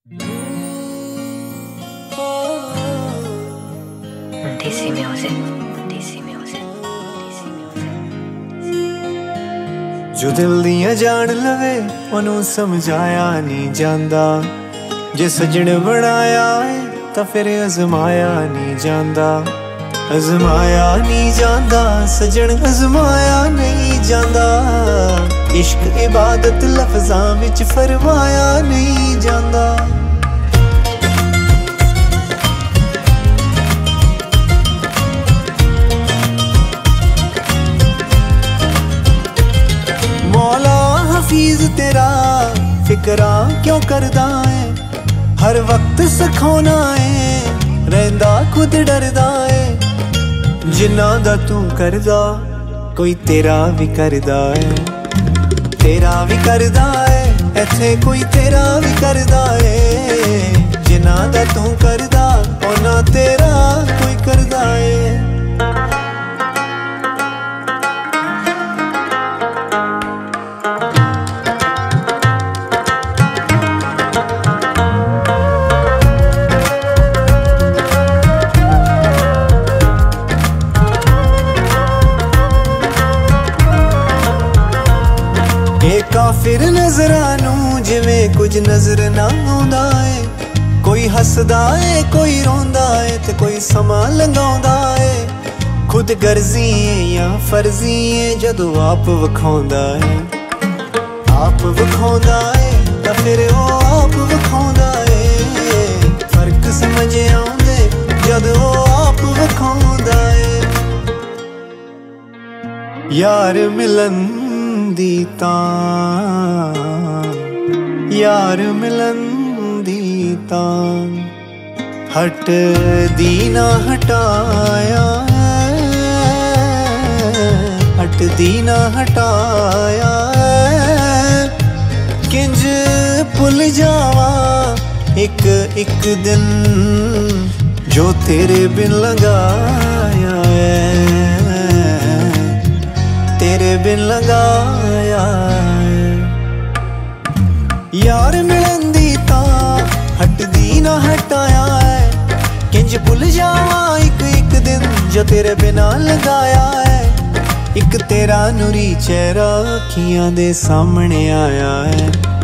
DC Music, DC Music, DC Music। जो दिल दियां जान लवे ओनू समझाया नहीं जांदा, जे सजन बनाया है तां फिर अजमाया नहीं जांदा। अजमाया नहीं जांदा सजन, अजमाया नहीं जांदा। इश्क इबादत लफ्ज़ां विच फरमाया नहीं जांदा। मौला हफीज तेरा फिकरा क्यों करदा है, हर वक्त सखाना है रहंदा खुद डरदा है। जिन्ना दा तू करदा कोई तेरा भी करदा है, तेरा भी करदा है इत्थे कोई तेरा भी करदा है। जिन्ना दा तू करदा ओना तेरा कोई करदा है। काफिर नजरां नूं जिवें कुछ नजर ना आउंदा है। कोई हसदा है कोई रोंदा है ते कोई समा लंघाउंदा है। खुद गर्जी है या फर्जी है जदों आप विखाउंदा है। आप विखाउंदा है तां फिर ओ आप विखाउंदा है। फर्क समझ आउंदे जदों आप विखाउंदा है। यार मिलन दी तां, यार मिलन दी तां हट दी ना हटाया, हट दी ना हटाया। किंज भुल जावा एक एक दिन जो तेरे बिन लगाया है, तेरे बिन लगाया है। यार मिलन दी तां हट दी ना हटाया है। किंज भुल जावा एक एक दिन जो तेरे बिना लगाया है। एक तेरा नूरी चेहरा अखियां दे सामने आया है।